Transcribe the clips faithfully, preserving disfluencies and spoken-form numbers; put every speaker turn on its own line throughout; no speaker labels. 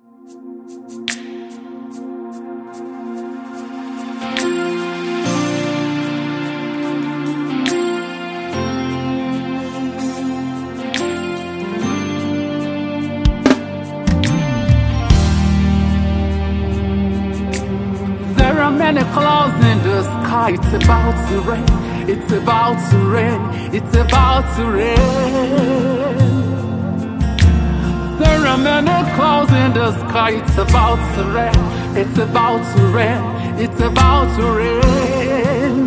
There are many clouds in the sky. It's about to rain. It's about to rain. It's about to rain. There are many clouds in the sky. It's about to rain. It's about to rain. It's about to rain.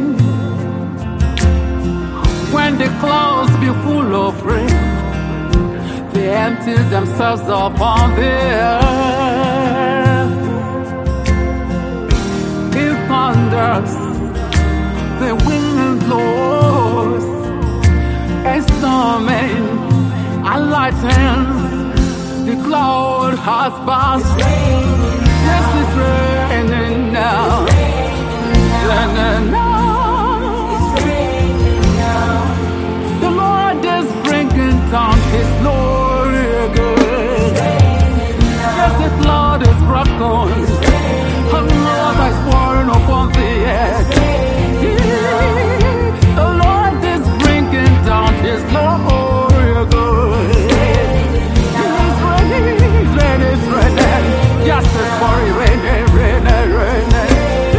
When the clouds be full of rain, they empty themselves upon the earth. It thunders, the wind blows, and storming and lightens. The cloud has passed. Yes, it's raining now. It's raining now.
It's raining now.
The Lord is bringing down His glory again. Yes, the cloud is broken. And Lord is pouring upon the earth. The Lord is bringing down His glory again. It's raining, it's raining, it's raining. Yes, it's pouring, raining, raining, raining.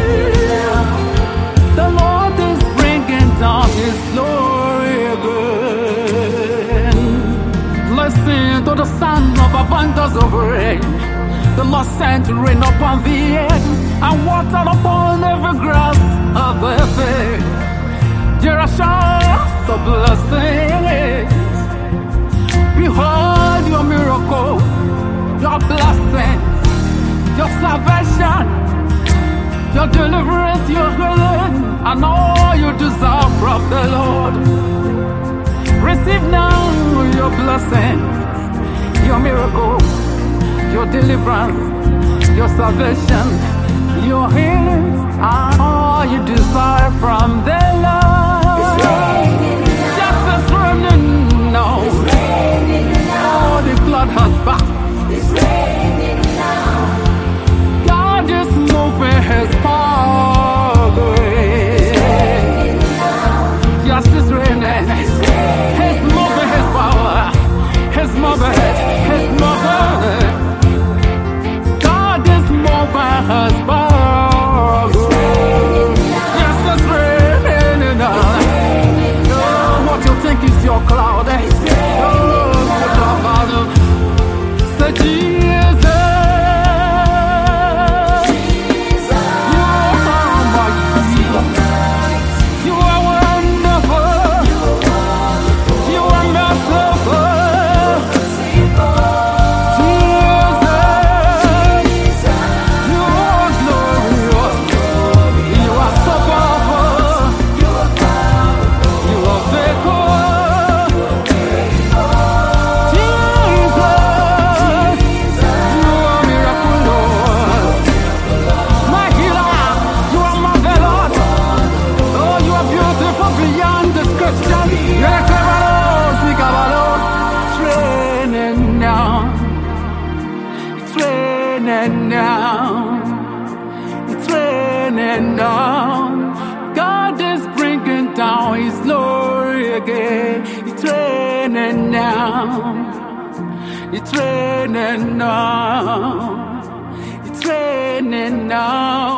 The Lord is bringing down His glory again. Listen to the sound of abundance of rain. The Lord sent rain upon the earth and water upon every grass of the earth. There are showers of blessings. Behold your miracle, your blessings, your salvation, your deliverance, your healing, and all you deserve from the Lord. Receive now your blessings, your miracle, your deliverance, your salvation, your healing, and all you desire from the Lord.
It's raining now.
Just as raining now.
It's raining now.
Oh, the flood has passed.
It's raining now.
God is moving His power.
It's raining now.
Yes, it's raining.
It's raining
He's moving His power. He's moving it. He's moving it. God is moving His power. Yes, it's raining now. Oh, what you think is your cloud? Oh, put up on them. Say Jesus. You are mighty. You are wonderful. You are merciful. Jesus. You are glorious. You are so powerful. You are faithful. It's raining now. It's raining down. God is bringing down His glory again. It's raining now. It's raining now. It's raining now.